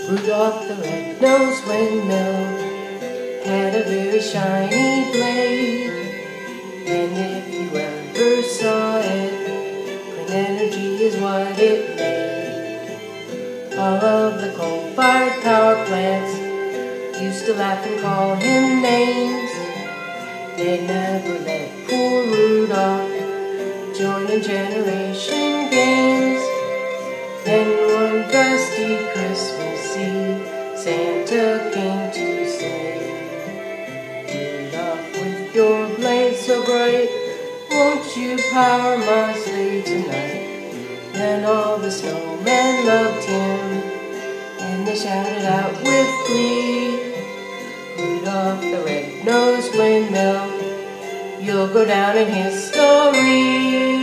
Rudolph the red-nosed windmill had a very shiny blade, and if you ever saw it, clean energy is what it made. All of the coal-fired power plants used to laugh and call him names. They never let poor Rudolph join in generation games. Then one gusty Christmas Eve, Santa came to say, Rudolph, with your blade so bright, won't you power my sleigh tonight? Then all the snowmen loved him, and they shouted out with glee, Rudolph the red-nosed windmill, you'll go down in history.